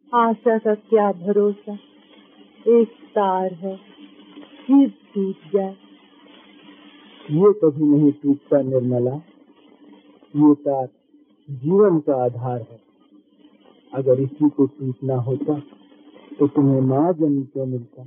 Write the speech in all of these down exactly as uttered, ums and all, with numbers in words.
आशा का क्या भरोसा, एक तार है फिर टूट जाए। ये कभी नहीं टूटता निर्मला, ये तार जीवन का आधार है। अगर इसी को टूटना होता तो तुम्हें माँ जन्म क्यों मिलता।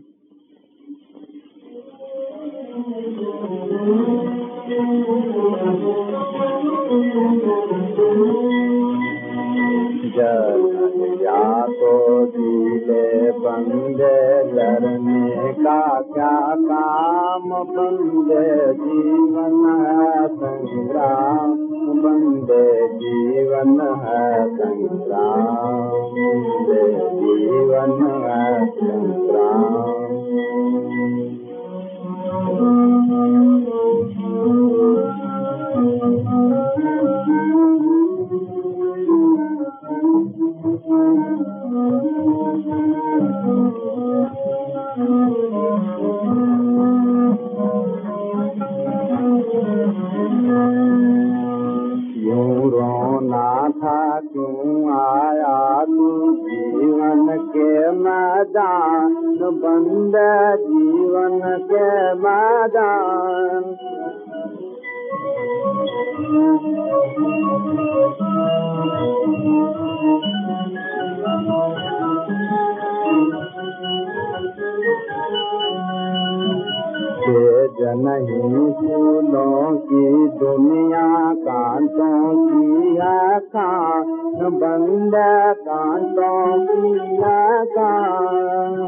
जया तो दिले बंदे लड़ने का क्या काम, बंदे जीवन है संग्राम, बंदे जीवन है संग्राम, बंदे जीवन है संग्राम। क्यों रोना था, क्यों आया तू जीवन के मैदान, बंदे जीवन के मैदान। तेज नहीं फूलों की दुनिया, कांटों की है खान, बंदे कांटों की है खान।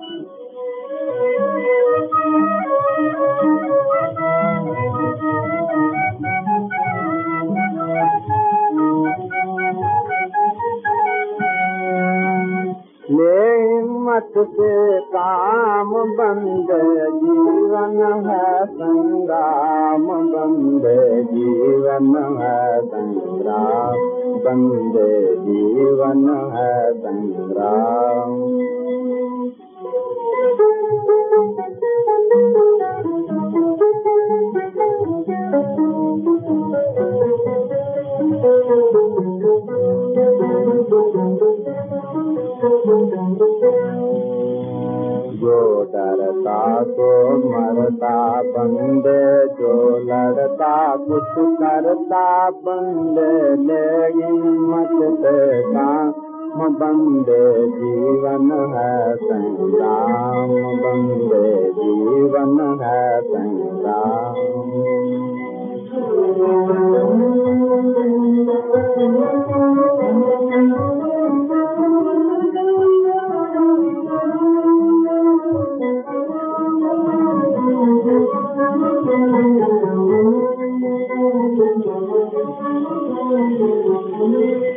ले हिम्मत से काम, बंदे जीवन है संग्राम, बंदे जीवन है संग्राम, बंदे जीवन है संग्राम। जो डरता तो मरता बंदे, जो लड़ता कुछ करता बंदे, ले हिम्मत से काम, बंदे जीवन है संग्राम, बंदे जीवन है संग्राम। Thank you.